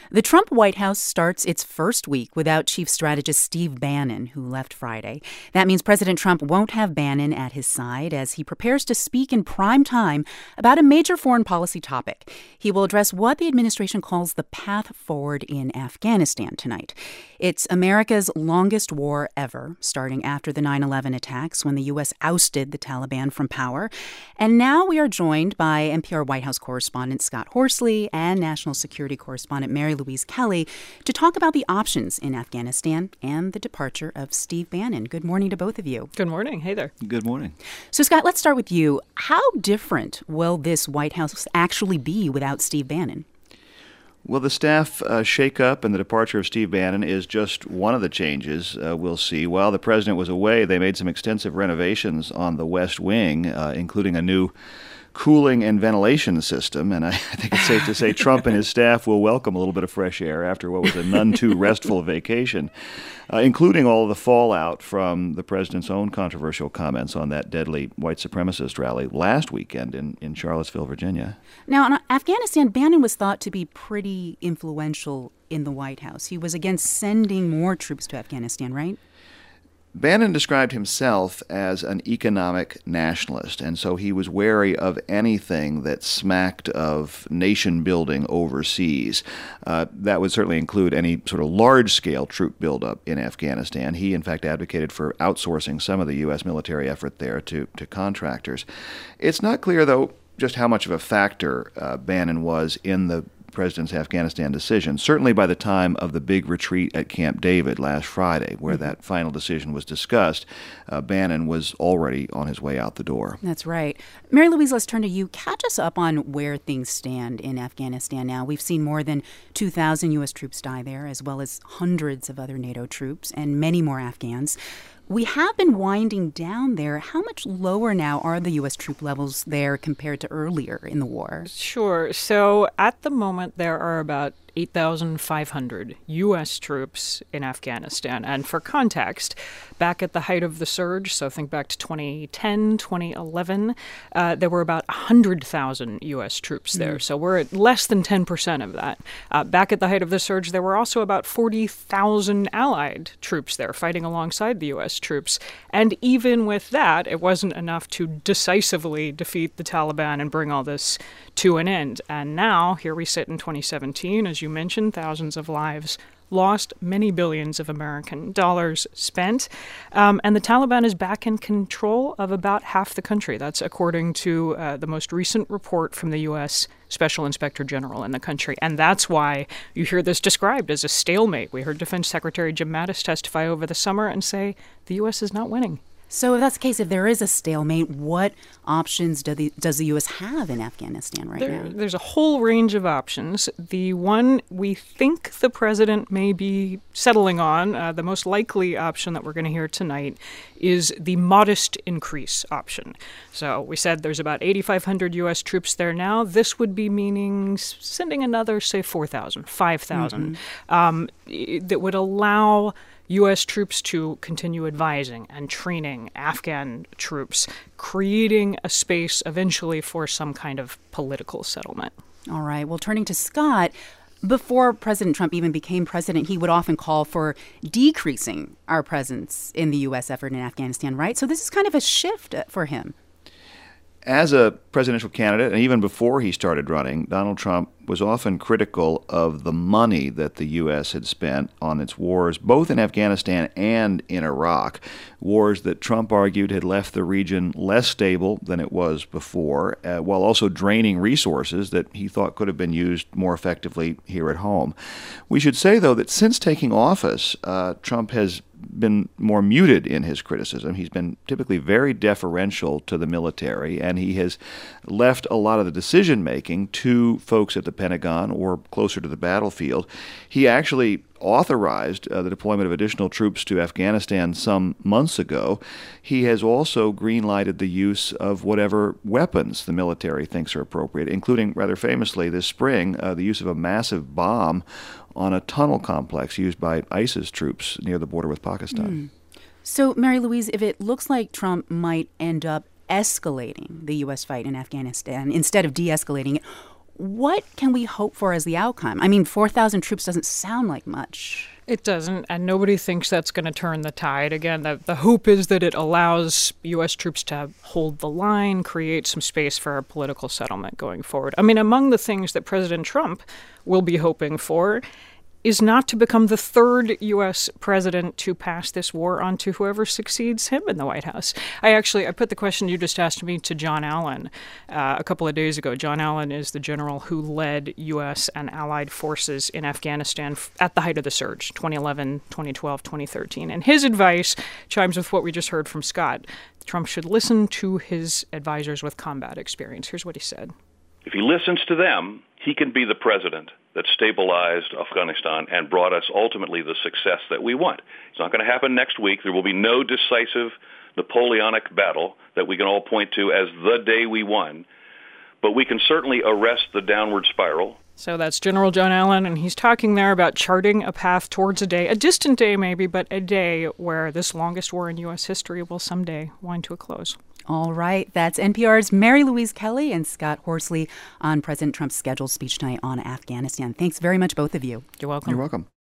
The Trump White House starts its first week without Chief Strategist Steve Bannon, who left Friday. That means President Trump won't have Bannon at his side as he prepares to speak in prime time about a major foreign policy topic. He will address what the administration calls the path forward in Afghanistan tonight. It's America's longest war ever, starting after the 9/11 attacks when the U.S. ousted the Taliban from power. And now we are joined by NPR White House correspondent Scott Horsley and National Security correspondent Mary Louise Kelly to talk about the options in Afghanistan and the departure of Steve Bannon. Good morning to both of you. Good morning. Hey there. Good morning. So, Scott, let's start with you. How different will this White House actually be without Steve Bannon? Well, the staff shakeup and the departure of Steve Bannon is just one of the changes we'll see. While the president was away, they made some extensive renovations on the West Wing, including a new cooling and ventilation system. And I think it's safe to say Trump and his staff will welcome a little bit of fresh air after what was a none too restful vacation, including all of the fallout from the president's own controversial comments on that deadly white supremacist rally last weekend in Charlottesville, Virginia. Now, in Afghanistan, Bannon was thought to be pretty influential in the White House. He was against sending more troops to Afghanistan, right? Bannon described himself as an economic nationalist, and so he was wary of anything that smacked of nation-building overseas. That would certainly include any sort of large-scale troop buildup in Afghanistan. He, in fact, advocated for outsourcing some of the U.S. military effort there to contractors. It's not clear, though, just how much of a factor Bannon was in the president's Afghanistan decision, certainly by the time of the big retreat at Camp David last Friday, where that final decision was discussed. Bannon was already on his way out the door. That's right. Mary Louise, let's turn to you. Catch us up on where things stand in Afghanistan now. We've seen more than 2,000 U.S. troops die there, as well as hundreds of other NATO troops and many more Afghans. We have been winding down there. How much lower now are the U.S. troop levels there compared to earlier in the war? Sure. So at the moment, there are about 8,500 U.S. troops in Afghanistan. And for context, back at the height of the surge, so think back to 2010, 2011, there were about 100,000 U.S. troops there. So we're at less than 10% of that. Back at the height of the surge, there were also about 40,000 allied troops there fighting alongside the U.S. troops. And even with that, it wasn't enough to decisively defeat the Taliban and bring all this to an end. And now, here we sit in 2017, as you mentioned, thousands of lives lost, many billions of American dollars spent, and the Taliban is back in control of about half the country. That's according to the most recent report from the U.S. Special Inspector General in the country. And that's why you hear this described as a stalemate. We heard Defense Secretary Jim Mattis testify over the summer and say the U.S. is not winning. So if that's the case, if there is a stalemate, what options does the U.S. have in Afghanistan right now? There's a whole range of options. The one we think the president may be settling on, the most likely option that we're going to hear tonight, is the modest increase option. So we said there's about 8,500 U.S. troops there now. This would be meaning sending another, say, 4,000, 5,000, that would allow U.S. troops to continue advising and training Afghan troops, creating a space eventually for some kind of political settlement. All right. Well, turning to Scott, before President Trump even became president, he would often call for decreasing our presence in the U.S. effort in Afghanistan, right? So this is kind of a shift for him. As a presidential candidate, and even before he started running, Donald Trump was often critical of the money that the U.S. had spent on its wars, both in Afghanistan and in Iraq, wars that Trump argued had left the region less stable than it was before, while also draining resources that he thought could have been used more effectively here at home. We should say, though, that since taking office, Trump has been more muted in his criticism. He's been typically very deferential to the military, and he has left a lot of the decision-making to folks at the Pentagon or closer to the battlefield. He actually authorized the deployment of additional troops to Afghanistan some months ago. He has also green-lighted the use of whatever weapons the military thinks are appropriate, including, rather famously this spring, the use of a massive bomb on a tunnel complex used by ISIS troops near the border with Pakistan. So, Mary Louise, if it looks like Trump might end up escalating the U.S. fight in Afghanistan instead of de-escalating it, What can we hope for as the outcome? I mean, 4,000 troops doesn't sound like much. It doesn't, and nobody thinks that's going to turn the tide. Again, the hope is that it allows U.S. troops to hold the line, create some space for a political settlement going forward. I mean, among the things that President Trump will be hoping for is not to become the third U.S. president to pass this war on to whoever succeeds him in the White House. I put the question you just asked me to John Allen a couple of days ago. John Allen is the general who led U.S. and allied forces in Afghanistan at the height of the surge, 2011, 2012, 2013. And his advice chimes with what we just heard from Scott. Trump should listen to his advisors with combat experience. Here's what he said. If he listens to them, he can be the president that stabilized Afghanistan and brought us ultimately the success that we want. It's not going to happen next week. There will be no decisive Napoleonic battle that we can all point to as the day we won. But we can certainly arrest the downward spiral. So that's General John Allen, and he's talking there about charting a path towards a day, a distant day maybe, but a day where this longest war in U.S. history will someday wind to a close. All right. That's NPR's Mary Louise Kelly and Scott Horsley on President Trump's scheduled speech tonight on Afghanistan. Thanks very much, both of you. You're welcome. You're welcome.